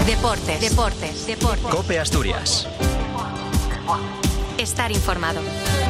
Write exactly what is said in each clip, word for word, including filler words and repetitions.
Deportes, deportes, deportes. COPE Asturias. Estar informado.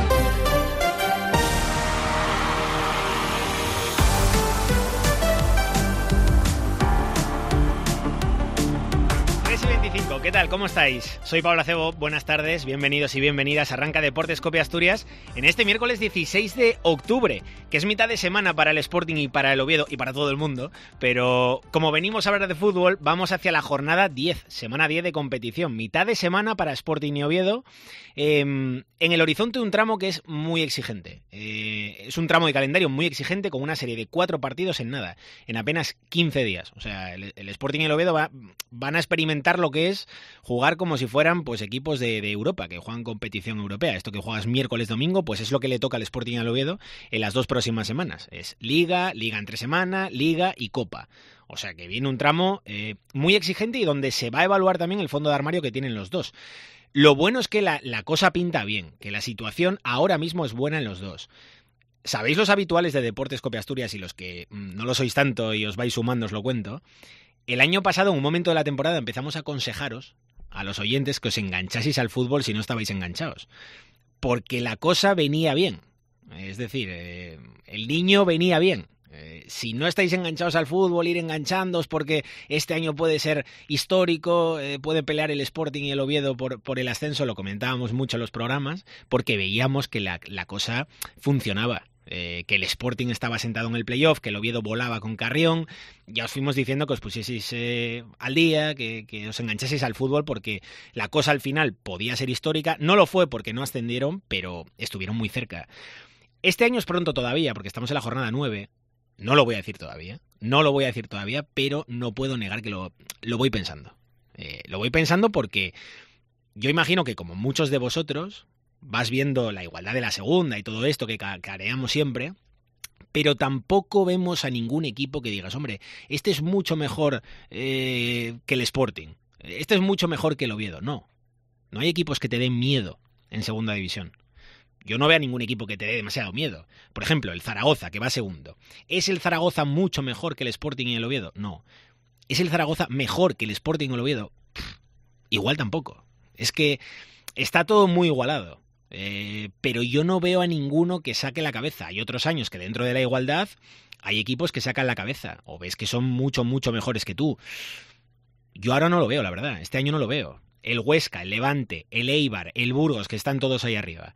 tres y veinticinco, ¿qué tal? ¿Cómo estáis? Soy Pablo Acebo, buenas tardes, bienvenidos y bienvenidas. Arranca Deportes COPE Asturias en este miércoles dieciséis de octubre, que es mitad de semana para el Sporting y para el Oviedo y para todo el mundo, pero como venimos a hablar de fútbol, vamos hacia la jornada diez, semana diez de competición, mitad de semana para Sporting y Oviedo, eh, en el horizonte un tramo que es muy exigente, eh, es un tramo de calendario muy exigente con una serie de cuatro partidos en nada, en apenas quince días, o sea, el, el Sporting y el Oviedo va, van a experimentar lo que es jugar como si fueran pues equipos de, de Europa, que juegan competición europea. Esto que juegas miércoles, domingo, pues es lo que le toca al Sporting y al Oviedo en las dos próximas semanas. Es Liga, Liga entre semana, Liga y Copa. O sea que viene un tramo eh, muy exigente y donde se va a evaluar también el fondo de armario que tienen los dos. Lo bueno es que la, la cosa pinta bien, que la situación ahora mismo es buena en los dos. Sabéis los habituales de Deportes COPE Asturias y los que mmm, no lo sois tanto y os vais sumando, os lo cuento. El año pasado, en un momento de la temporada, empezamos a aconsejaros a los oyentes que os enganchaseis al fútbol si no estabais enganchados. Porque la cosa venía bien. Es decir, eh, el niño venía bien. Eh, si no estáis enganchados al fútbol, ir enganchándoos porque este año puede ser histórico, eh, puede pelear el Sporting y el Oviedo por, por el ascenso, lo comentábamos mucho en los programas, porque veíamos que la, la cosa funcionaba. Eh, que el Sporting estaba sentado en el playoff, que el Oviedo volaba con Carrión. Ya os fuimos diciendo que os pusieseis eh, al día, que, que os enganchaseis al fútbol porque la cosa al final podía ser histórica. No lo fue porque no ascendieron, pero estuvieron muy cerca. Este año es pronto todavía porque estamos en la jornada nueve. No lo voy a decir todavía, no lo voy a decir todavía, pero no puedo negar que lo, lo voy pensando. Eh, lo voy pensando porque yo imagino que como muchos de vosotros vas viendo la igualdad de la segunda y todo esto que careamos siempre, pero tampoco vemos a ningún equipo que digas, hombre, este es mucho mejor eh, que el Sporting, este es mucho mejor que el Oviedo. No, no hay equipos que te den miedo en segunda división. Yo no veo a ningún equipo que te dé demasiado miedo. Por ejemplo, el Zaragoza, que va segundo. ¿Es el Zaragoza mucho mejor que el Sporting y el Oviedo? No. ¿Es el Zaragoza mejor que el Sporting y el Oviedo? Pff, igual tampoco. Es que está todo muy igualado. Eh, pero yo no veo a ninguno que saque la cabeza. Hay otros años que dentro de la igualdad hay equipos que sacan la cabeza o ves que son mucho, mucho mejores que tú. Yo ahora no lo veo, la verdad. Este año no lo veo. El Huesca, el Levante, el Eibar, el Burgos, que están todos ahí arriba.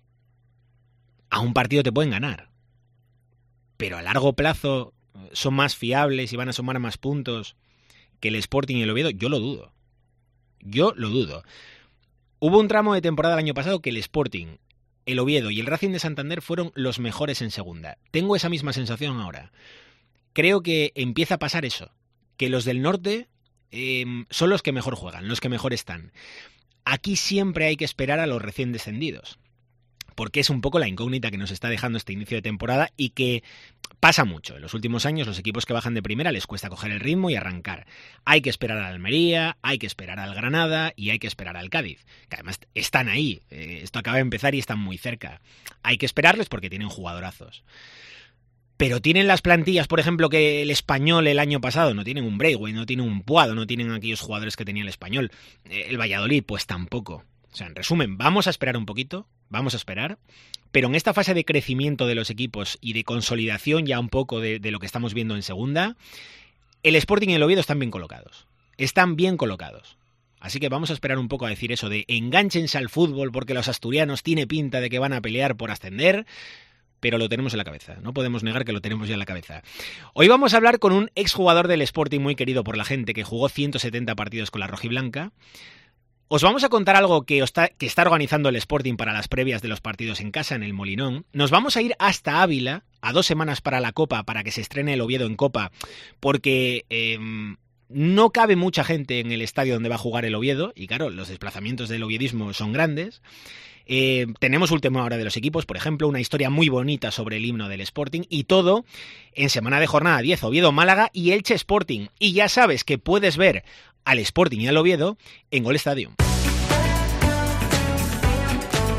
A un partido te pueden ganar. Pero a largo plazo son más fiables y van a sumar más puntos que el Sporting y el Oviedo. Yo lo dudo. Yo lo dudo. Hubo un tramo de temporada el año pasado que el Sporting, el Oviedo y el Racing de Santander fueron los mejores en segunda. Tengo esa misma sensación ahora. Creo que empieza a pasar eso, que los del norte eh, son los que mejor juegan, los que mejor están. Aquí siempre hay que esperar a los recién descendidos, porque es un poco la incógnita que nos está dejando este inicio de temporada y que pasa mucho. En los últimos años los equipos que bajan de primera les cuesta coger el ritmo y arrancar. Hay que esperar al Almería, hay que esperar al Granada y hay que esperar al Cádiz, que además están ahí. Eh, esto acaba de empezar y están muy cerca. Hay que esperarles porque tienen jugadorazos. Pero tienen las plantillas, por ejemplo, que el Español el año pasado. No tienen un Breitway, no tienen un Puado, no tienen aquellos jugadores que tenía el Español. Eh, el Valladolid, pues tampoco. O sea, en resumen, vamos a esperar un poquito, vamos a esperar, pero en esta fase de crecimiento de los equipos y de consolidación ya un poco de, de lo que estamos viendo en segunda, el Sporting y el Oviedo están bien colocados, están bien colocados. Así que vamos a esperar un poco a decir eso de enganchense al fútbol porque los asturianos tiene pinta de que van a pelear por ascender, pero lo tenemos en la cabeza, no podemos negar que lo tenemos ya en la cabeza. Hoy vamos a hablar con un exjugador del Sporting muy querido por la gente que jugó ciento setenta partidos con la rojiblanca. Os vamos a contar algo que está, que está organizando el Sporting para las previas de los partidos en casa, en el Molinón. Nos vamos a ir hasta Ávila, a dos semanas para la Copa, para que se estrene el Oviedo en Copa, porque eh, no cabe mucha gente en el estadio donde va a jugar el Oviedo, y claro, los desplazamientos del oviedismo son grandes. Eh, tenemos última hora de los equipos, por ejemplo, una historia muy bonita sobre el himno del Sporting, y todo en semana de jornada diez, Oviedo-Málaga y Elche Sporting. Y ya sabes que puedes ver al Sporting y al Oviedo en Gol Stadium.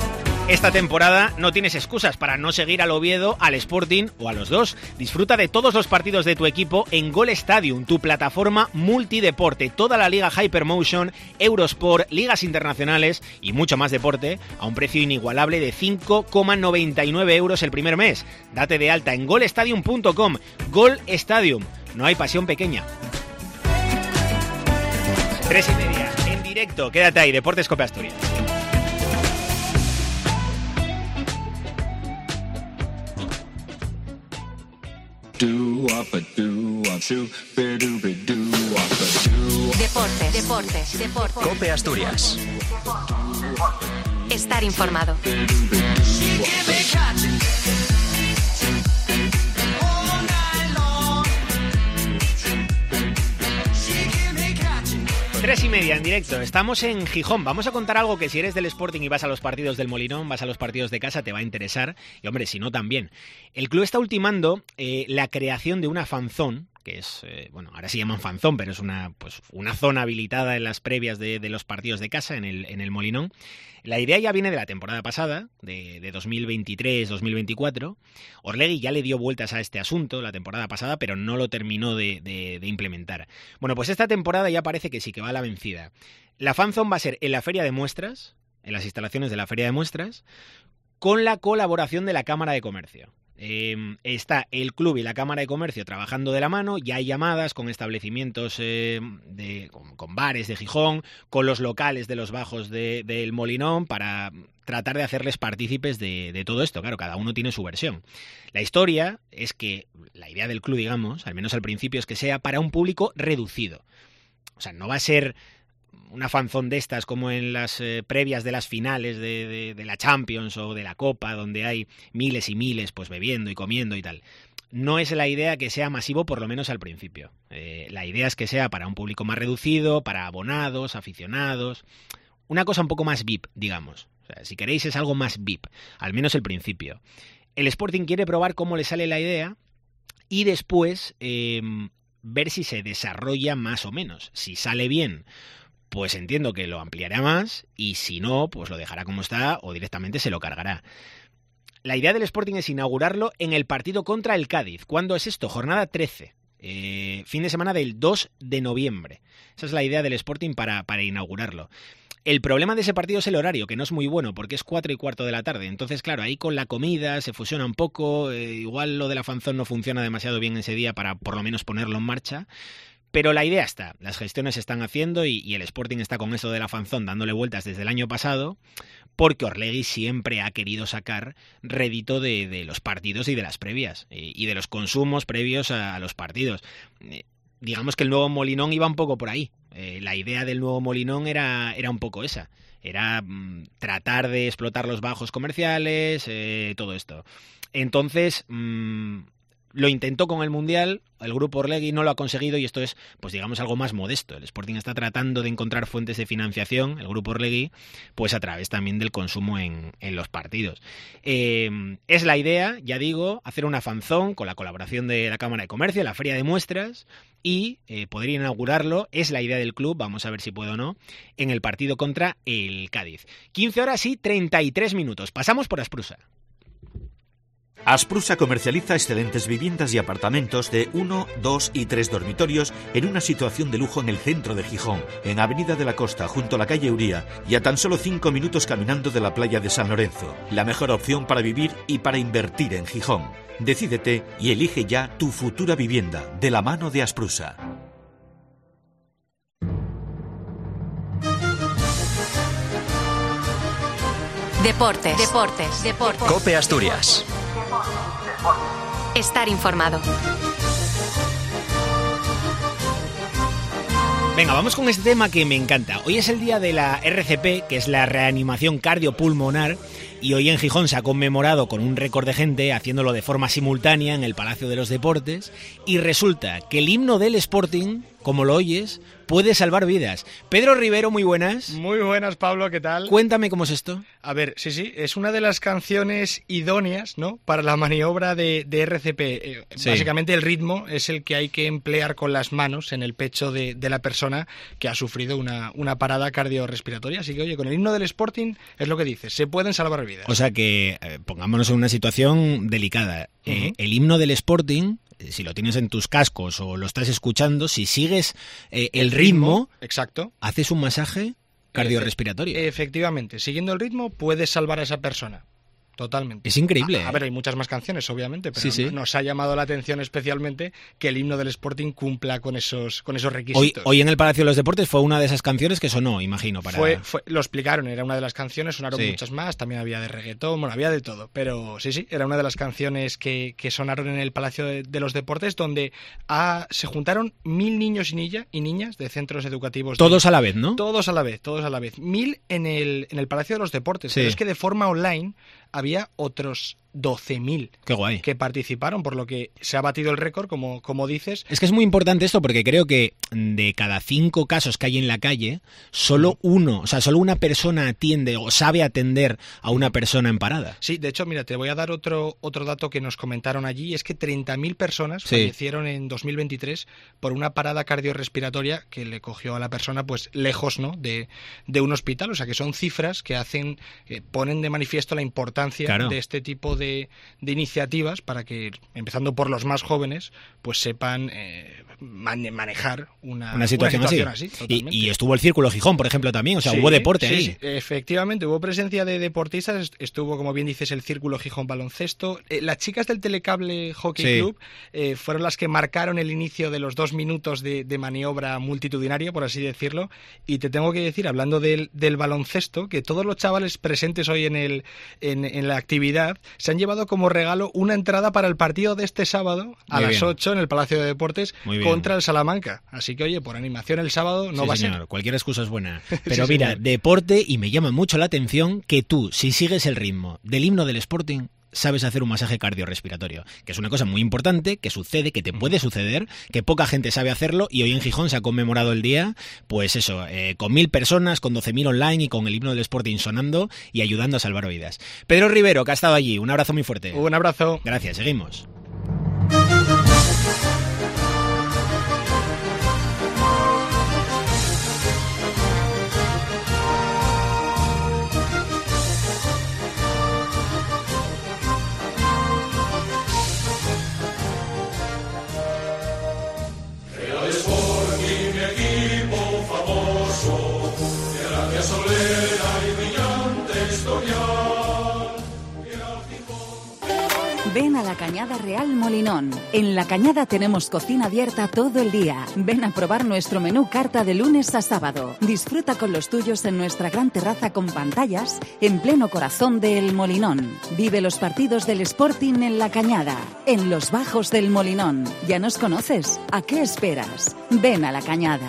Esta temporada no tienes excusas para no seguir al Oviedo, al Sporting o a los dos. Disfruta de todos los partidos de tu equipo en Gol Stadium, tu plataforma multideporte. Toda la liga Hypermotion, Eurosport, ligas internacionales y mucho más deporte a un precio inigualable de cinco coma noventa y nueve euros el primer mes. Date de alta en gol stadium punto com. Gol Stadium. No hay pasión pequeña. Tres y media, en directo. Quédate ahí, Deportes Cope Asturias. Deportes, deportes, deportes. Cope Asturias. Estar informado. Tres y media en directo, estamos en Gijón. Vamos a contar algo que si eres del Sporting y vas a los partidos del Molinón, vas a los partidos de casa, te va a interesar. Y hombre, si no también. El club está ultimando eh, la creación de una fanzón, que es, eh, bueno, ahora se llaman fanzón, pero es una, pues, una zona habilitada en las previas de, de los partidos de casa en el, en el Molinón. La idea ya viene de la temporada pasada, de, de dos mil veintitrés dos mil veinticuatro. Orlegui ya le dio vueltas a este asunto la temporada pasada, pero no lo terminó de, de, de implementar. Bueno, pues esta temporada ya parece que sí, que va a la vencida. La fanzone va a ser en la Feria de Muestras, en las instalaciones de la Feria de Muestras, con la colaboración de la Cámara de Comercio. Eh, está el club y la Cámara de Comercio trabajando de la mano, ya hay llamadas con establecimientos eh, de, con, con bares de Gijón, con los locales de los bajos del de, de Molinón para tratar de hacerles partícipes de, de todo esto. Claro, cada uno tiene su versión. La historia es que la idea del club, digamos, al menos al principio, es que sea para un público reducido. O sea, no va a ser una fanzón de estas como en las eh, previas de las finales de, de, de la Champions o de la Copa, donde hay miles y miles pues bebiendo y comiendo y tal. No es la idea que sea masivo, por lo menos al principio. Eh, la idea es que sea para un público más reducido, para abonados, aficionados, una cosa un poco más V I P, digamos. O sea, si queréis es algo más V I P, al menos el principio. El Sporting quiere probar cómo le sale la idea y después eh, ver si se desarrolla más o menos. Si sale bien, pues entiendo que lo ampliará más y si no, pues lo dejará como está o directamente se lo cargará. La idea del Sporting es inaugurarlo en el partido contra el Cádiz. ¿Cuándo es esto? Jornada trece. Eh, fin de semana del dos de noviembre. Esa es la idea del Sporting para, para inaugurarlo. El problema de ese partido es el horario, que no es muy bueno, porque es cuatro y cuarto de la tarde. Entonces, claro, ahí con la comida se fusiona un poco. Eh, igual lo de la fanzón no funciona demasiado bien ese día para por lo menos ponerlo en marcha. Pero la idea está, las gestiones se están haciendo y, y el Sporting está con eso de la fanzón dándole vueltas desde el año pasado, porque Orlegui siempre ha querido sacar rédito de, de los partidos y de las previas, y, y de los consumos previos a, a los partidos. Eh, digamos que el nuevo Molinón iba un poco por ahí. Eh, la idea del nuevo Molinón era, era un poco esa. Era mmm, tratar de explotar los bajos comerciales, eh, todo esto. Entonces, mmm, lo intentó con el Mundial, el grupo Orlegui no lo ha conseguido y esto es, pues digamos, algo más modesto. El Sporting está tratando de encontrar fuentes de financiación, el grupo Orlegui, pues a través también del consumo en, en los partidos. Eh, es la idea, ya digo, hacer una fanzón con la colaboración de la Cámara de Comercio, la Feria de Muestras y eh, poder inaugurarlo, es la idea del club, vamos a ver si puedo o no, en el partido contra el Cádiz. quince horas y treinta y tres minutos. Pasamos por Asprusa. Asprusa comercializa excelentes viviendas y apartamentos de uno, dos y tres dormitorios en una situación de lujo en el centro de Gijón, en Avenida de la Costa, junto a la calle Uría, y a tan solo cinco minutos caminando de la playa de San Lorenzo. La mejor opción para vivir y para invertir en Gijón. Decídete y elige ya tu futura vivienda, de la mano de Asprusa. Deportes, deportes, deportes. Cope Asturias. Estar informado. Venga, vamos con este tema que me encanta. Hoy es el día de la R C P, que es la reanimación cardiopulmonar, y hoy en Gijón se ha conmemorado con un récord de gente haciéndolo de forma simultánea en el Palacio de los Deportes, y resulta que el himno del Sporting, como lo oyes, puede salvar vidas. Pedro Rivero, muy buenas. Muy buenas, Pablo, ¿qué tal? Cuéntame cómo es esto. A ver, sí, sí, es una de las canciones idóneas, ¿no?, para la maniobra de, de R C P. Eh, sí. Básicamente el ritmo es el que hay que emplear con las manos en el pecho de, de la persona que ha sufrido una, una parada cardiorrespiratoria. Así que, oye, con el himno del Sporting es lo que dices, se pueden salvar vidas. vidas. O sea que, eh, pongámonos en una situación delicada. Uh-huh. Eh, el himno del Sporting, si lo tienes en tus cascos o lo estás escuchando, si sigues eh, el, el ritmo, ritmo, exacto, haces un masaje cardiorrespiratorio. Efectivamente, siguiendo el ritmo puedes salvar a esa persona. Totalmente. Es increíble. A, a ver, hay muchas más canciones, obviamente, pero sí, sí. nos ha llamado la atención especialmente que el himno del Sporting cumpla con esos, con esos requisitos. Hoy, hoy en el Palacio de los Deportes fue una de esas canciones que sonó, imagino. Para... Fue, fue, lo explicaron, era una de las canciones, sonaron sí. muchas más, también había de reggaetón, bueno, había de todo, pero sí, sí, era una de las canciones que, que sonaron en el Palacio de, de los Deportes, donde ha, se juntaron mil niños y, niña, y niñas de centros educativos. Todos de, a la vez, ¿no? Todos a la vez, todos a la vez. Mil en el, en el Palacio de los Deportes, sí. Pero es que de forma online había otros doce mil que participaron, por lo que se ha batido el récord, como, como dices. Es que es muy importante esto porque creo que de cada cinco casos que hay en la calle, solo uno, o sea, solo una persona atiende o sabe atender a una persona en parada. Sí, de hecho, mira, te voy a dar otro, otro dato que nos comentaron allí, es que treinta mil personas sí. fallecieron en dos mil veintitrés por una parada cardiorrespiratoria que le cogió a la persona pues lejos, ¿no?, de, de un hospital. O sea, que son cifras que hacen, que ponen de manifiesto la importancia claro. de este tipo de De, de iniciativas para que, empezando por los más jóvenes, pues sepan eh, man, manejar una, una situación, una situación así, así y, y estuvo el Círculo Gijón, por ejemplo, también, o sea, sí, hubo deporte sí, ahí. Sí, efectivamente, hubo presencia de deportistas, estuvo, como bien dices, el Círculo Gijón Baloncesto. Eh, las chicas del Telecable Hockey sí. Club eh, fueron las que marcaron el inicio de los dos minutos de, de maniobra multitudinaria, por así decirlo, y te tengo que decir, hablando del, del baloncesto, que todos los chavales presentes hoy en, el, en, en la actividad se han llevado como regalo una entrada para el partido de este sábado a Muy las bien. ocho en el Palacio de Deportes contra el Salamanca. Así que, oye, por animación el sábado no sí, va señor. a ser. Cualquier excusa es buena. Pero sí, mira, señor. deporte, y me llama mucho la atención que tú, si sigues el ritmo del himno del Sporting, sabes hacer un masaje cardiorrespiratorio, que es una cosa muy importante, que sucede, que te puede suceder, que poca gente sabe hacerlo, y hoy en Gijón se ha conmemorado el día, pues eso, eh, con mil personas, con doce mil online y con el himno del Sporting sonando y ayudando a salvar vidas. Pedro Rivero, que ha estado allí, un abrazo muy fuerte. Un abrazo. Gracias, seguimos. Ven a La Cañada Real Molinón. En La Cañada tenemos cocina abierta todo el día. Ven a probar nuestro menú carta de lunes a sábado. Disfruta con los tuyos en nuestra gran terraza con pantallas en pleno corazón de El Molinón. Vive los partidos del Sporting en La Cañada, en los bajos del Molinón. ¿Ya nos conoces? ¿A qué esperas? Ven a La Cañada.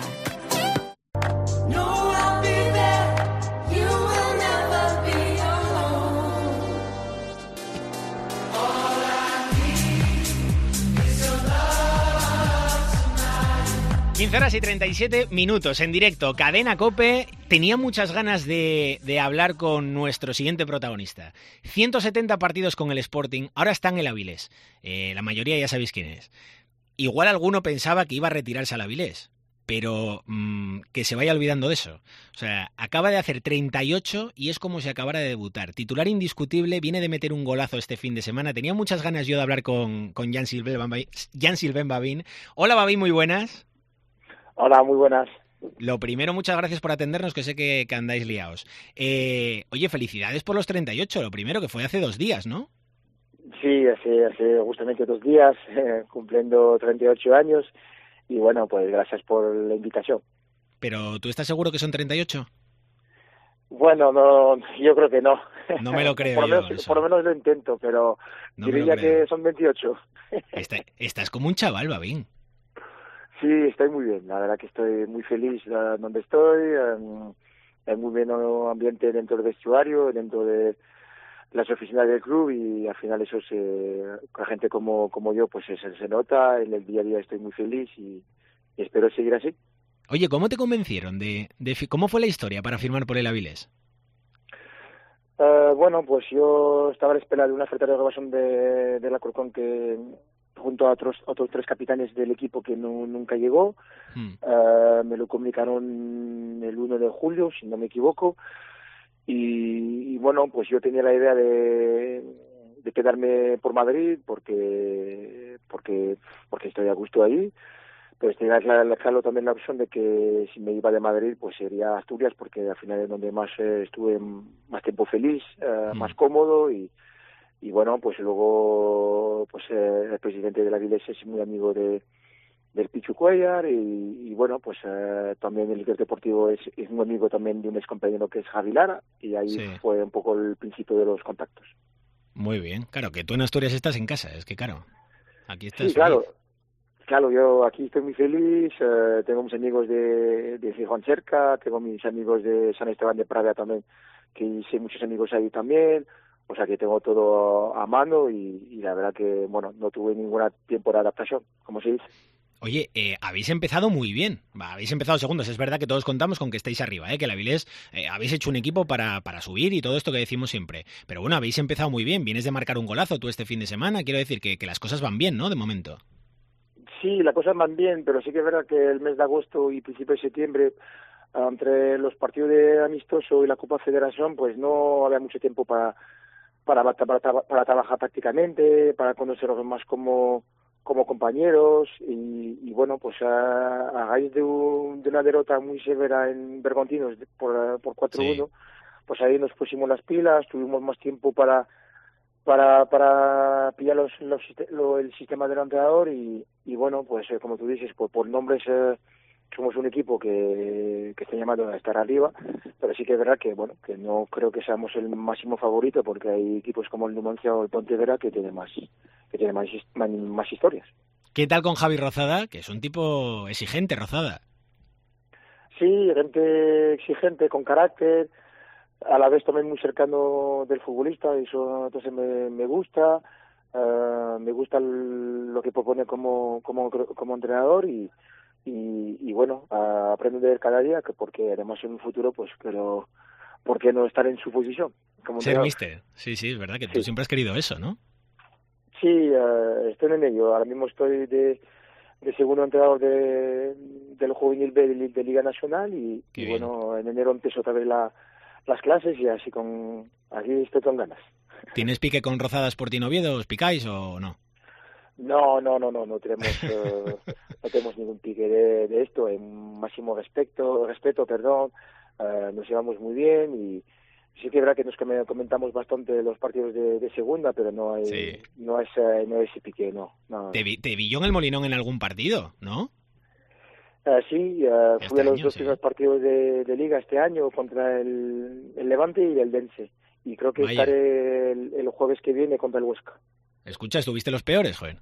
quince horas y treinta y siete minutos en directo, Cadena COPE. Tenía muchas ganas de, de hablar con nuestro siguiente protagonista. ciento setenta partidos con el Sporting, ahora está en el Avilés. Eh, la mayoría ya sabéis quién es. Igual alguno pensaba que iba a retirarse al Avilés, pero mmm, que se vaya olvidando de eso. O sea, acaba de hacer treinta y ocho y es como si acabara de debutar. Titular indiscutible, viene de meter un golazo este fin de semana. Tenía muchas ganas yo de hablar con, con Jean-Sylvain Babin. Hola Babin, muy buenas. Hola, muy buenas. Lo primero, muchas gracias por atendernos, que sé que, que andáis liados. Eh, oye, felicidades por los treinta y ocho, lo primero, que fue hace dos días, ¿no? Sí, hace, hace justamente dos días, eh, cumpliendo treinta y ocho años, y bueno, pues gracias por la invitación. ¿Pero tú estás seguro que son treinta y ocho? Bueno, no, yo creo que no. No me lo creo por, lo yo, menos, por lo menos lo intento, pero no diría que son veintiocho. Está, estás como un chaval, Babin. Sí, estoy muy bien, la verdad que estoy muy feliz uh, donde estoy, um, hay muy buen ambiente dentro del vestuario, dentro de las oficinas del club, y al final eso se, con gente como como yo pues se, se nota, en el día a día estoy muy feliz y, y espero seguir así. Oye, ¿cómo te convencieron? de, de ¿Cómo fue la historia para firmar por el Avilés? Uh, bueno, pues yo estaba a la espera de una oferta de renovación de, de la Corcón que junto a otros otros tres capitanes del equipo que no, nunca llegó. Hmm. Uh, me lo comunicaron el uno de julio, si no me equivoco, y, y bueno, pues yo tenía la idea de, de quedarme por Madrid porque porque porque estoy a gusto ahí, pero tenía claro, claro también la opción de que si me iba de Madrid pues sería Asturias, porque al final es donde más eh, estuve más tiempo feliz, eh, mm. más cómodo, y y bueno, pues luego pues eh, el presidente de la Avilés es muy amigo de del Pichu Cuellar, y, y bueno, pues eh, también el director deportivo es, es muy amigo también de un ex compañero que es Javi Lara, y ahí sí. fue un poco el principio de los contactos. Muy bien, claro, que tú en Asturias estás en casa, es que claro, aquí estás sí, claro, feliz. Claro, yo aquí estoy muy feliz, eh, tengo mis amigos de, de Gijón cerca, tengo mis amigos de San Esteban de Praga también, que hice muchos amigos ahí también, o sea que tengo todo a mano, y, y la verdad que, bueno, no tuve ningún tiempo de adaptación, como se dice. Oye, eh, habéis empezado muy bien, Va, habéis empezado segundos, es verdad que todos contamos con que estáis arriba, ¿eh? Que el Avilés eh, habéis hecho un equipo para, para subir y todo esto que decimos siempre, pero bueno, habéis empezado muy bien, vienes de marcar un golazo tú este fin de semana, quiero decir que, que las cosas van bien, ¿no?, de momento. Sí, las cosas van bien, pero sí que es verdad que el mes de agosto y principio de septiembre, entre los partidos de amistoso y la Copa Federación, pues no había mucho tiempo para para, para, para, para trabajar prácticamente, para conocerlos más como como compañeros, y, y bueno, pues a, a raíz de, un, de una derrota muy severa en Bergantinos por, por cuatro uno, sí. Pues ahí nos pusimos las pilas, tuvimos más tiempo para para para pillar los, los, lo, el sistema del entrenador, y, y bueno, pues eh, como tú dices, pues por nombres eh, somos un equipo que, que está llamado a estar arriba, pero sí que es verdad que bueno, que no creo que seamos el máximo favorito, porque hay equipos como el Numancia o el Pontevedra que tienen más que tienen más, más, más historias. ¿Qué tal con Javi Rozada? Que es un tipo exigente, Rozada. Sí, gente exigente, con carácter, a la vez también muy cercano del futbolista, y eso entonces me, me gusta, uh, me gusta el, lo que propone como como como entrenador, y y, y bueno, uh, aprendo de él cada día, que porque además en un futuro pues pero ¿por qué no estar en su posición como ser míster? Sí, sí, es verdad que sí. Tú siempre has querido eso, ¿no? Sí, uh, estoy en ello. Ahora mismo estoy de, de segundo entrenador de, del juvenil B de, de Liga Nacional, y, y bueno, en enero empiezo otra vez la, las clases, y así con así estoy con ganas. ¿Tienes pique con Rozada Sporting Oviedo? ¿Os picáis o no? No, no, no, no, no tenemos uh, no tenemos ningún pique de, de esto. En máximo respeto, respeto, perdón. Uh, nos llevamos muy bien, y sí que es verdad que nos comentamos bastante los partidos de, de segunda, pero no hay sí. no es no es ese pique, no. no. ¿Te, vi, ¿Te vi yo en el Molinón en algún partido, no? Uh, sí, uh, este fui a los año, dos sí. primeros partidos de, de Liga este año contra el, el Levante y el Dense, y creo que Vaya. estaré el, el jueves que viene contra el Huesca. Escucha, ¿estuviste los peores, joven?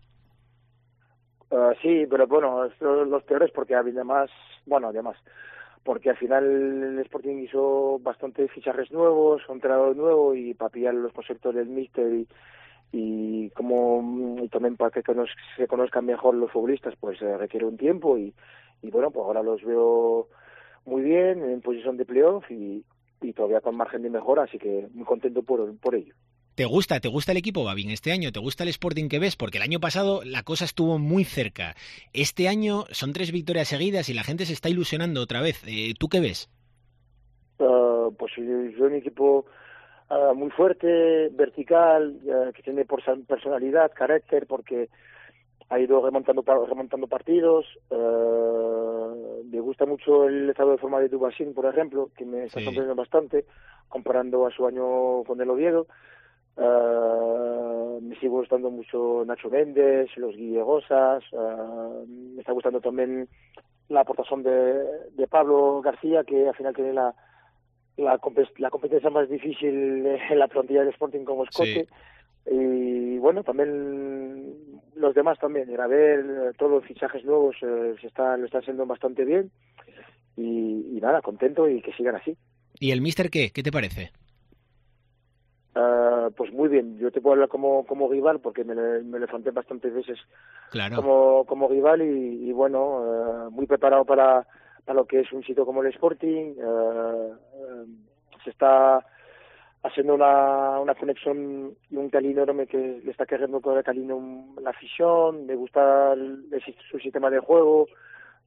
Uh, sí, pero bueno, los peores porque además, bueno, además, porque al final el Sporting hizo bastantes fichajes nuevos, un entrenador nuevo, y para pillar los conceptos del míster, y, y como y también para que nos, se conozcan mejor los futbolistas, pues eh, requiere un tiempo, y, y bueno, pues ahora los veo muy bien en posición de playoff, y, y todavía con margen de mejora, así que muy contento por, por ello. ¿Te gusta? ¿Te gusta el equipo, Babín, este año? ¿Te gusta el Sporting que ves? Porque el año pasado la cosa estuvo muy cerca. Este año son tres victorias seguidas y la gente se está ilusionando otra vez. Eh, ¿Tú qué ves? Uh, pues yo un equipo uh, muy fuerte, vertical, uh, que tiene por personalidad, carácter, porque ha ido remontando remontando partidos. Uh, me gusta mucho el estado de forma de Dubasín, por ejemplo, que me está sí. sorprendiendo bastante, comparando a su año con el Oviedo. Uh, me sigue gustando mucho Nacho Méndez, los Guillegosas, uh, me está gustando también la aportación de, de Pablo García, que al final tiene la la, la competencia más difícil en la plantilla del Sporting como escote. Sí. Y bueno, también los demás también, a ver, todos los fichajes nuevos eh, se está, lo están haciendo bastante bien, y, y nada, contento, y que sigan así. ¿Y el míster qué? ¿Qué te parece? Uh, pues muy bien, yo te puedo hablar como como rival, porque me, me levanté bastantes veces claro. como como rival, y, y bueno, uh, muy preparado para, para lo que es un sitio como el Sporting. Uh, uh, se está haciendo una, una conexión y un cariño enorme que le está queriendo con el cariño la afición. Me gusta el, el, su sistema de juego,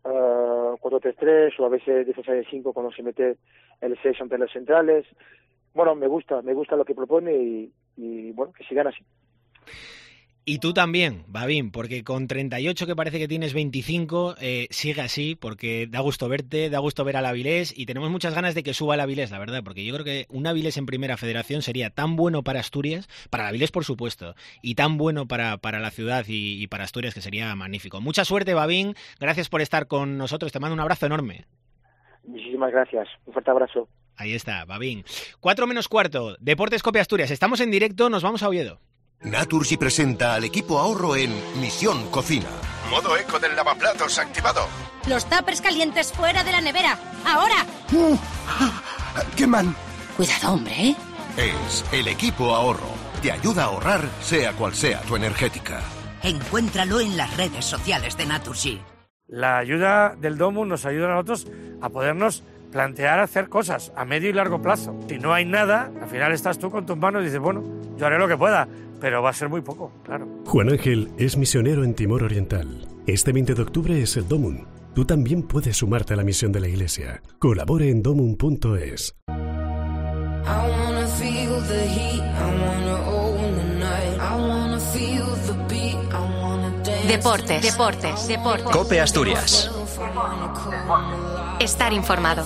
uh, cuatro tres tres, o a veces defensa de cinco cuando se mete el seis ante los centrales. bueno, me gusta, me gusta lo que propone y, y bueno, que sigan así. Y tú también, Babín, porque con treinta y ocho que parece que tienes veinticinco, eh, sigue así, porque da gusto verte, da gusto ver al Avilés y tenemos muchas ganas de que suba el Avilés, la verdad, porque yo creo que un Avilés en Primera Federación sería tan bueno para Asturias, para el Avilés por supuesto, y tan bueno para, para la ciudad y, y para Asturias que sería magnífico. Mucha suerte, Babín, gracias por estar con nosotros, te mando un abrazo enorme. Muchísimas gracias, un fuerte abrazo. Ahí está, Babín. Cuatro menos cuarto, Deportes Cope Asturias, estamos en directo, nos vamos a Oviedo. Naturgy presenta al equipo ahorro en Misión Cocina. Modo eco del lavaplatos activado. Los tuppers calientes fuera de la nevera. ¡Ahora! Uh, ¡Queman! Cuidado, hombre, ¿eh? Es el equipo ahorro. Te ayuda a ahorrar, sea cual sea tu energética. Encuéntralo en las redes sociales de Naturgy. La ayuda del Domu nos ayuda a nosotros a podernos plantear hacer cosas a medio y largo plazo. Si no hay nada, al final estás tú con tus manos y dices, bueno, yo haré lo que pueda, pero va a ser muy poco, claro. Juan Ángel es misionero en Timor Oriental. Este veinte de octubre es el Domun. Tú también puedes sumarte a la misión de la Iglesia. Colabore en domun punto es. Deportes, deportes, deportes. Cope Asturias. Estar informado.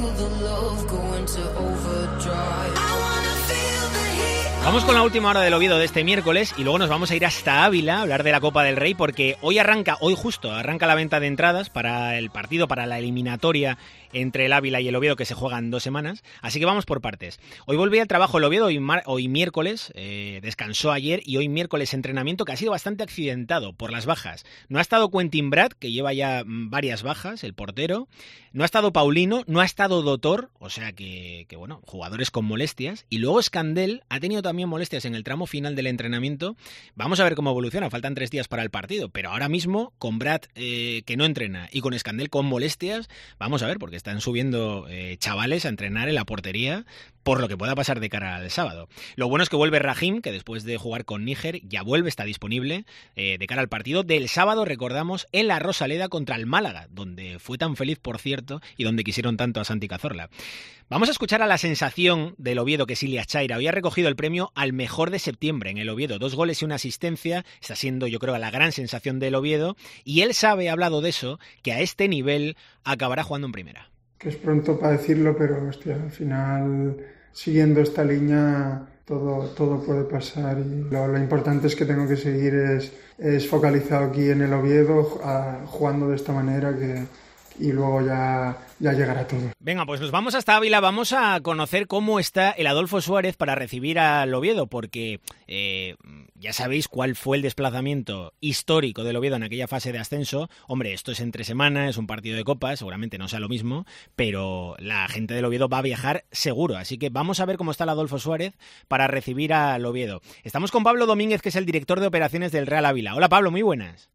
Vamos con la última hora del Oviedo de este miércoles y luego nos vamos a ir hasta Ávila a hablar de la Copa del Rey porque hoy arranca, hoy justo, arranca la venta de entradas para el partido, para la eliminatoria entre el Ávila y el Oviedo que se juega en dos semanas, así que vamos por partes. Hoy volví al trabajo el Oviedo, hoy, mar- hoy miércoles, eh, descansó ayer y hoy miércoles entrenamiento que ha sido bastante accidentado por las bajas. No ha estado Quentin Brad, que lleva ya varias bajas, el portero, no ha estado Paulino, no ha estado Dotor, o sea que, que bueno, jugadores con molestias, y luego Escandel ha tenido también molestias en el tramo final del entrenamiento. Vamos a ver cómo evoluciona, faltan tres días para el partido, pero ahora mismo con Brad eh, que no entrena y con Escandel con molestias, vamos a ver, porque están subiendo eh, chavales a entrenar en la portería por lo que pueda pasar de cara al sábado. Lo bueno es que vuelve Rahim, que después de jugar con Níger ya vuelve, está disponible eh, de cara al partido del sábado, recordamos, en la Rosaleda contra el Málaga, donde fue tan feliz, por cierto, y donde quisieron tanto a Santi Cazorla. Vamos a escuchar a la sensación del Oviedo, que es Ilias Chaira. Hoy ha recogido el premio al mejor de septiembre en el Oviedo. Dos goles y una asistencia. Está siendo, yo creo, la gran sensación del Oviedo. Y él sabe, ha hablado de eso, que a este nivel acabará jugando en primera. Que es pronto para decirlo, pero hostia, al final, siguiendo esta línea, todo, todo puede pasar. Y lo, lo importante es que tengo que seguir es, es focalizado aquí en el Oviedo, a, jugando de esta manera que... y luego ya, ya llegará todo. Venga, pues nos vamos hasta Ávila, vamos a conocer cómo está el Adolfo Suárez para recibir al Oviedo, porque eh, ya sabéis cuál fue el desplazamiento histórico del Oviedo en aquella fase de ascenso. Hombre, esto es entre semana, es un partido de copa, seguramente no sea lo mismo, pero la gente del Oviedo va a viajar seguro, así que vamos a ver cómo está el Adolfo Suárez para recibir al Oviedo. Estamos con Pablo Domínguez, que es el director de operaciones del Real Ávila. Hola Pablo, muy buenas.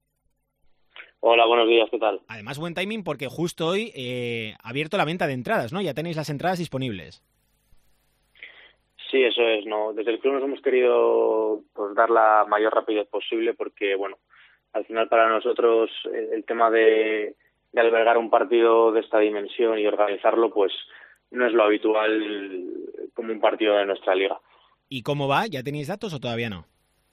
Hola, buenos días, ¿qué tal? Además, buen timing porque justo hoy eh, ha abierto la venta de entradas, ¿no? Ya tenéis las entradas disponibles. Sí, eso es, ¿no? Desde el club nos hemos querido pues, dar la mayor rapidez posible porque, bueno, al final para nosotros el, el tema de, de albergar un partido de esta dimensión y organizarlo, pues no es lo habitual como un partido de nuestra liga. ¿Y cómo va? ¿Ya tenéis datos o todavía no?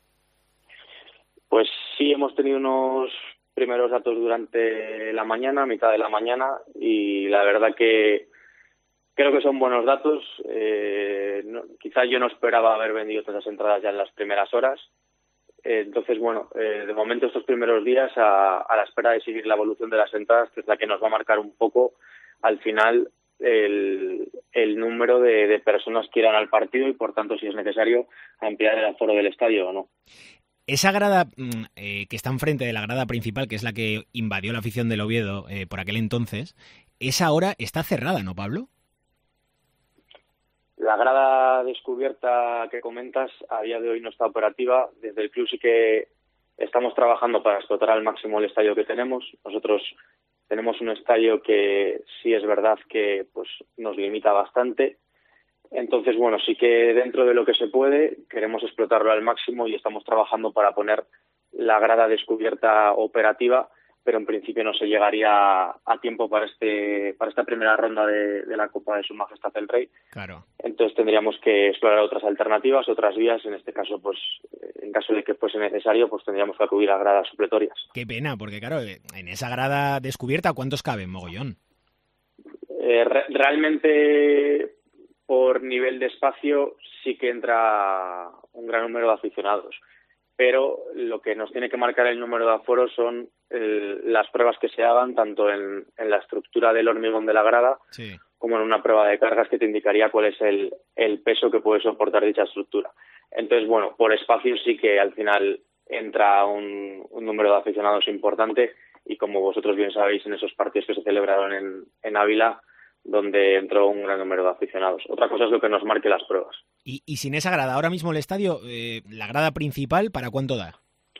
Pues sí, hemos tenido unos primeros datos durante la mañana, mitad de la mañana, y la verdad que creo que son buenos datos. Eh, no, quizás yo no esperaba haber vendido todas esas entradas ya en las primeras horas. Eh, entonces, bueno, eh, de momento estos primeros días a, a la espera de seguir la evolución de las entradas, que es la que nos va a marcar un poco al final el, el número de, de personas que irán al partido y, por tanto, si es necesario, ampliar el aforo del estadio o no. Esa grada eh, que está enfrente de la grada principal, que es la que invadió la afición del Oviedo eh, por aquel entonces, esa ahora está cerrada, ¿no, Pablo? La grada descubierta que comentas a día de hoy no está operativa. Desde el club sí que estamos trabajando para explotar al máximo el estadio que tenemos. Nosotros tenemos un estadio que sí es verdad que pues nos limita bastante. Entonces, bueno, sí que dentro de lo que se puede queremos explotarlo al máximo y estamos trabajando para poner la grada descubierta operativa pero en principio no se llegaría a tiempo para este para esta primera ronda de, de la Copa de Su Majestad el Rey. Claro. Entonces tendríamos que explorar otras alternativas, otras vías. En este caso, pues en caso de que fuese necesario, pues tendríamos que acudir a gradas supletorias. Qué pena, porque claro, en esa grada descubierta, ¿cuántos caben, mogollón? Eh, re- realmente, por nivel de espacio, sí que entra un gran número de aficionados. Pero lo que nos tiene que marcar el número de aforos son el, las pruebas que se hagan, tanto en, en la estructura del hormigón de la grada, sí, como en una prueba de cargas que te indicaría cuál es el, el peso que puede soportar dicha estructura. Entonces, bueno, por espacio sí que al final entra un, un número de aficionados importante, y como vosotros bien sabéis, en esos partidos que se celebraron en, en Ávila, donde entró un gran número de aficionados. Otra cosa es lo que nos marque las pruebas. Y, y sin esa grada, ahora mismo el estadio, eh, la grada principal, ¿para cuánto da?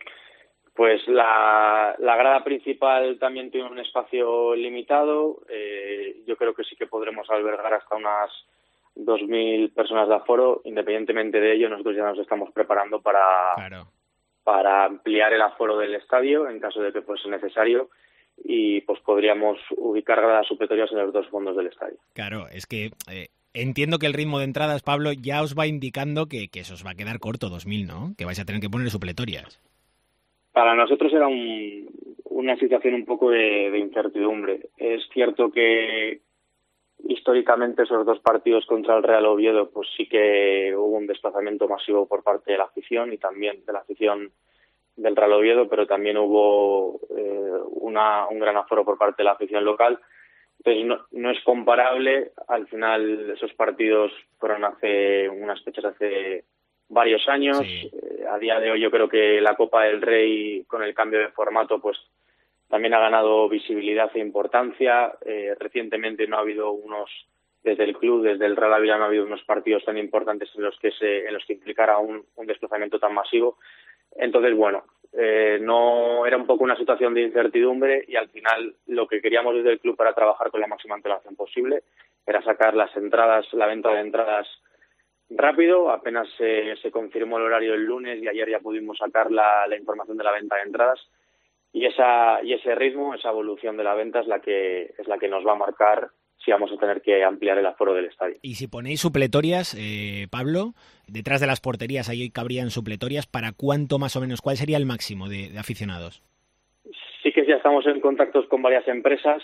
Pues la, la grada principal también tiene un espacio limitado. Eh, yo creo que sí que podremos albergar hasta unas dos mil personas de aforo. Independientemente de ello, nosotros ya nos estamos preparando para, claro. para ampliar el aforo del estadio en caso de que fuese necesario. Y pues podríamos ubicar gradas supletorias en los dos fondos del estadio. Claro, es que eh, entiendo que el ritmo de entradas, Pablo, ya os va indicando que, que eso os va a quedar corto, dos mil, ¿no? Que vais a tener que poner supletorias. Para nosotros era un, una situación un poco de, de incertidumbre. Es cierto que históricamente esos dos partidos contra el Real Oviedo, pues sí que hubo un desplazamiento masivo por parte de la afición y también de la afición del Real Oviedo, pero también hubo eh, una, un gran aforo por parte de la afición local. Entonces no, no es comparable. Al final esos partidos fueron hace unas fechas hace varios años. Sí. Eh, a día de hoy yo creo que la Copa del Rey, con el cambio de formato, pues también ha ganado visibilidad e importancia. Eh, recientemente no ha habido unos, desde el club, desde el Real Ávila, no ha habido unos partidos tan importantes en los que se, en los que implicara un, un desplazamiento tan masivo. Entonces, bueno, eh, no era un poco una situación de incertidumbre, y al final lo que queríamos desde el club para trabajar con la máxima antelación posible era sacar las entradas, la venta de entradas rápido. Apenas se, se confirmó el horario el lunes y ayer ya pudimos sacar la, la información de la venta de entradas, y esa y ese ritmo, esa evolución de la venta es la que es la que nos va a marcar si vamos a tener que ampliar el aforo del estadio. Y si ponéis supletorias, eh, Pablo, detrás de las porterías ahí cabrían supletorias, ¿para cuánto más o menos? ¿Cuál sería el máximo de, de aficionados? Sí que ya estamos en contactos con varias empresas.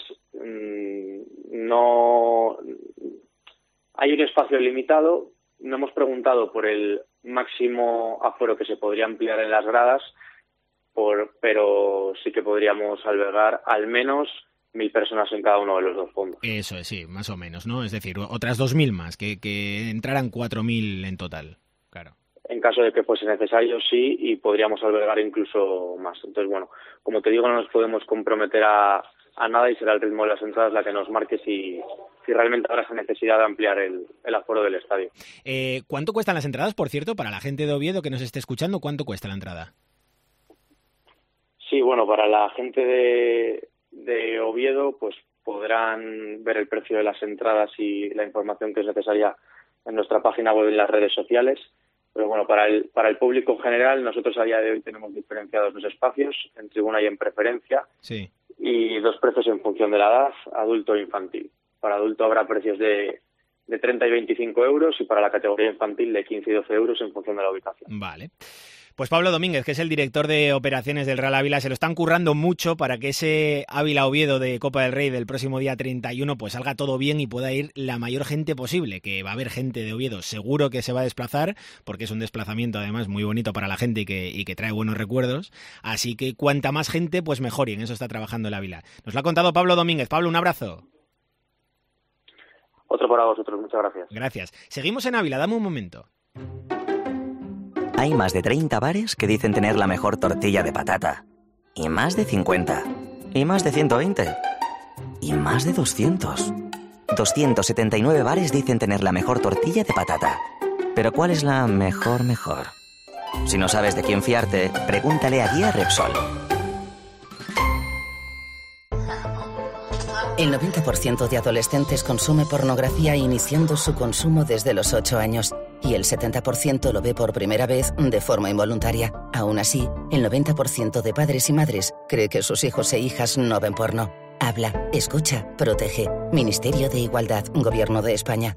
No hay un espacio limitado. No hemos preguntado por el máximo aforo que se podría ampliar en las gradas, por, pero sí que podríamos albergar al menos mil personas en cada uno de los dos fondos. Eso es, sí, más o menos, ¿no? Es decir, otras dos mil más, que, que entraran cuatro mil en total, claro. En caso de que fuese necesario, sí, y podríamos albergar incluso más. Entonces, bueno, como te digo, no nos podemos comprometer a, a nada, y será el ritmo de las entradas la que nos marque si, si realmente habrá esa necesidad de ampliar el, el aforo del estadio. Eh, ¿Cuánto cuestan las entradas, por cierto, para la gente de Oviedo que nos esté escuchando? ¿Cuánto cuesta la entrada? Sí, bueno, para la gente de... de Oviedo, pues podrán ver el precio de las entradas y la información que es necesaria en nuestra página web y en las redes sociales. Pero bueno, para el para el público general, nosotros a día de hoy tenemos diferenciados los espacios en tribuna y en preferencia. Sí. Y dos precios en función de la edad, adulto e infantil. Para adulto habrá precios de, de treinta y veinticinco euros, y para la categoría infantil de quince y doce euros en función de la ubicación. Vale. Pues Pablo Domínguez, que es el director de operaciones del Real Ávila, se lo están currando mucho para que ese Ávila-Oviedo de Copa del Rey del próximo día treinta y uno pues salga todo bien y pueda ir la mayor gente posible, que va a haber gente de Oviedo, seguro que se va a desplazar, porque es un desplazamiento además muy bonito para la gente y que, y que trae buenos recuerdos, así que cuanta más gente, pues mejor, y en eso está trabajando el Ávila. Nos lo ha contado Pablo Domínguez. Pablo, un abrazo. Otro para vosotros, muchas gracias. Gracias. Seguimos en Ávila, dame un momento. Hay más de treinta bares que dicen tener la mejor tortilla de patata. Y más de cincuenta. Y más de ciento veinte. Y más de doscientos. doscientos setenta y nueve bares dicen tener la mejor tortilla de patata. Pero ¿cuál es la mejor mejor? Si no sabes de quién fiarte, pregúntale a Guía Repsol. El noventa por ciento de adolescentes consume pornografía iniciando su consumo desde los ocho años. y el setenta por ciento lo ve por primera vez de forma involuntaria. Aún así, el noventa por ciento de padres y madres cree que sus hijos e hijas no ven porno. Habla, escucha, protege. Ministerio de Igualdad, Gobierno de España.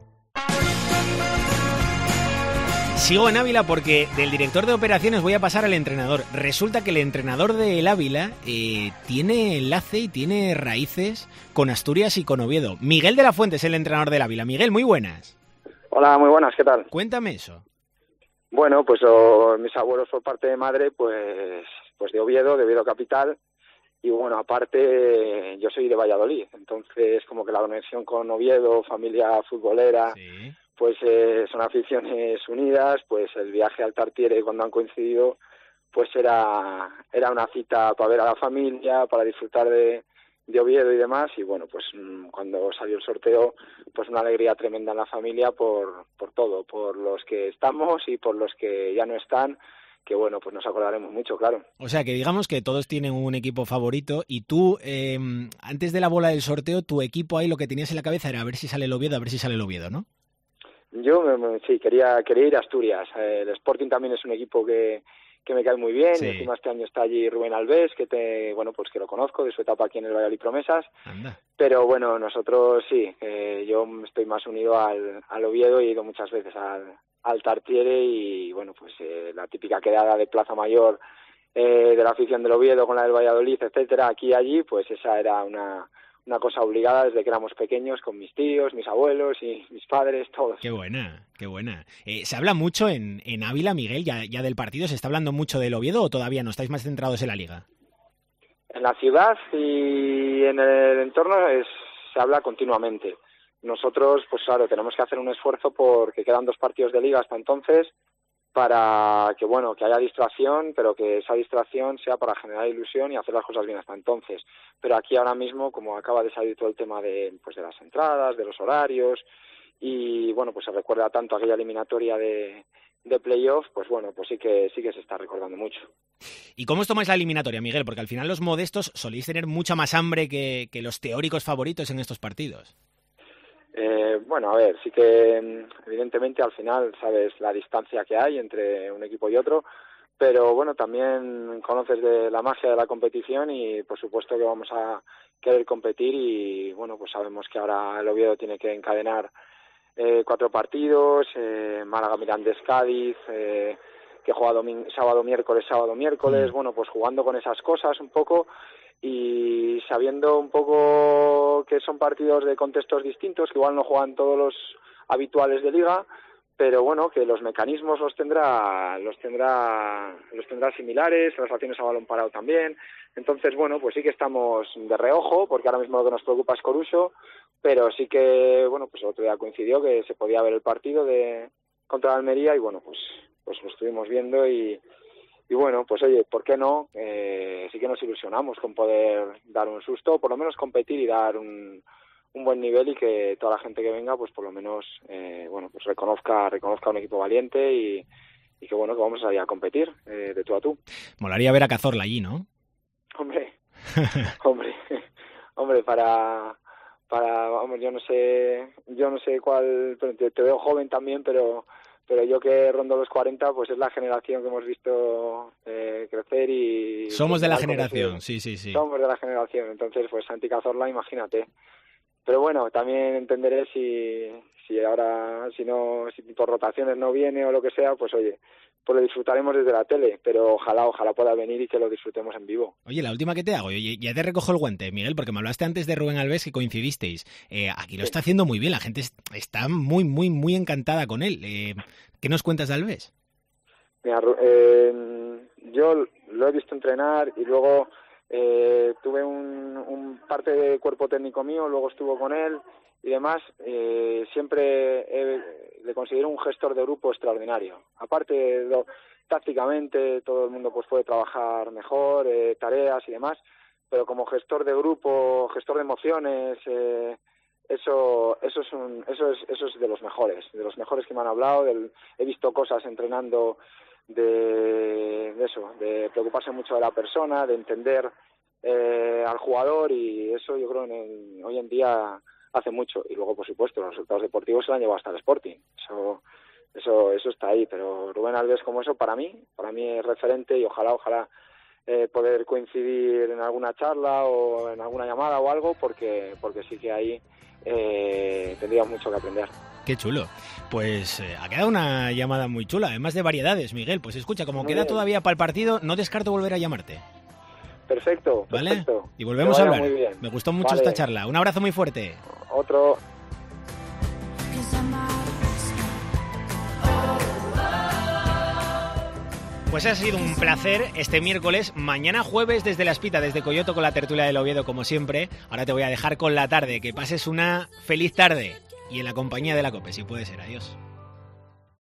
Sigo en Ávila porque del director de operaciones voy a pasar al entrenador. Resulta que el entrenador del Ávila eh, tiene enlace y tiene raíces con Asturias y con Oviedo. Miguel de la Fuente es el entrenador del Ávila. Miguel, muy buenas. Hola, muy buenas, ¿qué tal? Cuéntame eso. Bueno, pues oh, mis abuelos por parte de madre, pues, pues de Oviedo, de Oviedo capital. Y bueno, aparte yo soy de Valladolid, entonces como que la conexión con Oviedo, familia futbolera... Sí. Pues eh, son aficiones unidas, pues el viaje al Tartiere cuando han coincidido, pues era era una cita para ver a la familia, para disfrutar de, de Oviedo y demás, y bueno, pues cuando salió el sorteo, pues una alegría tremenda en la familia por, por todo, por los que estamos y por los que ya no están, que bueno, pues nos acordaremos mucho, claro. O sea, que digamos que todos tienen un equipo favorito y tú, eh, antes de la bola del sorteo, tu equipo ahí lo que tenías en la cabeza era a ver si sale el Oviedo, a ver si sale el Oviedo, ¿no? Yo sí, quería quería ir a Asturias. El Sporting también es un equipo que, que me cae muy bien. Sí. Encima este año está allí Rubén Alves, que te bueno pues que lo conozco de su etapa aquí en el Valladolid Promesas. Anda. Pero bueno, nosotros sí, eh, yo estoy más unido al, al Oviedo y he ido muchas veces al, al Tartiere y bueno, pues eh, la típica quedada de Plaza Mayor eh, de la afición del Oviedo con la del Valladolid, etcétera, aquí y allí, pues esa era una... una cosa obligada desde que éramos pequeños con mis tíos, mis abuelos y mis padres, todos. Qué buena, qué buena. Eh, ¿Se habla mucho en, en Ávila, Miguel, ya, ya del partido? ¿Se está hablando mucho del Oviedo o todavía no? ¿Estáis más centrados en la Liga? En la ciudad y en el entorno es, se habla continuamente. Nosotros, pues claro, tenemos que hacer un esfuerzo porque quedan dos partidos de Liga hasta entonces para que, bueno, que haya distracción, pero que esa distracción sea para generar ilusión y hacer las cosas bien hasta entonces. Pero aquí ahora mismo, como acaba de salir todo el tema de, pues de las entradas, de los horarios, y bueno, pues se recuerda tanto aquella eliminatoria de, de playoff, pues bueno, pues sí que sí que se está recordando mucho. ¿Y cómo os tomáis la eliminatoria, Miguel? Porque al final los modestos soléis tener mucha más hambre que, que los teóricos favoritos en estos partidos. Eh, bueno, a ver, sí que evidentemente al final sabes la distancia que hay entre un equipo y otro, pero bueno, también conoces de la magia de la competición y por supuesto que vamos a querer competir y bueno, pues sabemos que ahora el Oviedo tiene que encadenar eh, cuatro partidos, eh, Málaga, Mirandés, Cádiz, eh, que juega domingo, sábado, miércoles, sábado, miércoles, bueno, pues jugando con esas cosas un poco y sabiendo un poco que son partidos de contextos distintos, que igual no juegan todos los habituales de Liga, pero bueno, que los mecanismos los tendrá los tendrá los tendrá similares, las acciones a balón parado también. Entonces, bueno, pues sí que estamos de reojo, porque ahora mismo lo que nos preocupa es Coruso, pero sí que, bueno, pues el otro día coincidió que se podía ver el partido de contra la Almería y bueno, pues pues lo estuvimos viendo y Y bueno, pues oye, ¿por qué no? Eh, sí que nos ilusionamos con poder dar un susto, por lo menos competir y dar un, un buen nivel y que toda la gente que venga, pues por lo menos, eh, bueno, pues reconozca reconozca un equipo valiente y, y que bueno, que vamos a ir a competir eh, de tú a tú. Molaría ver a Cazorla allí, ¿no? Hombre, hombre, hombre, para, para, vamos, yo no sé, yo no sé cuál, te, te veo joven también, pero... pero yo que rondo los cuarenta, pues es la generación que hemos visto eh, crecer y... Somos de la generación, sí, sí, sí. Somos de la generación, entonces pues Santi Cazorla, imagínate. Pero bueno, también entenderé si si ahora, si no, si por rotaciones no viene o lo que sea, pues oye, pues lo disfrutaremos desde la tele, pero ojalá, ojalá pueda venir y que lo disfrutemos en vivo. Oye, la última que te hago, ya te recojo el guante, Miguel, porque me hablaste antes de Rubén Alves, que coincidisteis. Eh, aquí lo sí. está haciendo muy bien, la gente está muy, muy, muy encantada con él. Eh, ¿Qué nos cuentas de Alves? Mira, eh, yo lo he visto entrenar y luego eh, tuve un, un parte de cuerpo técnico mío, luego estuvo con él y demás. Eh, siempre he, le considero un gestor de grupo extraordinario. Aparte de lo, tácticamente todo el mundo pues puede trabajar mejor, eh, tareas y demás, pero como gestor de grupo, gestor de emociones, eh, eso eso es un, eso es eso es de los mejores, de los mejores que me han hablado. Del, he visto cosas entrenando de, de eso, de preocuparse mucho de la persona, de entender eh, al jugador y eso yo creo en el, hoy en día hace mucho. Y luego por supuesto los resultados deportivos se lo han llevado hasta el Sporting. Eso eso eso está ahí, pero Rubén Alves como eso para mí, para mí es referente y ojalá, ojalá eh, poder coincidir en alguna charla o en alguna llamada o algo, porque porque sí que ahí eh, tendría mucho que aprender. Qué chulo. Pues eh, ha quedado una llamada muy chula, además de variedades, Miguel. Pues escucha, como muy queda bien. Todavía para el partido, no descarto volver a llamarte. Perfecto, ¿vale? Perfecto. Y volvemos a hablar. Muy bien. Me gustó mucho vale. esta charla. Un abrazo muy fuerte. Otro. Pues ha sido un placer este miércoles. Mañana jueves desde La Espita, desde Coyoto con la tertulia del Oviedo como siempre. Ahora te voy a dejar con la tarde. Que pases una feliz tarde y en la compañía de la COPE, si puede ser. Adiós.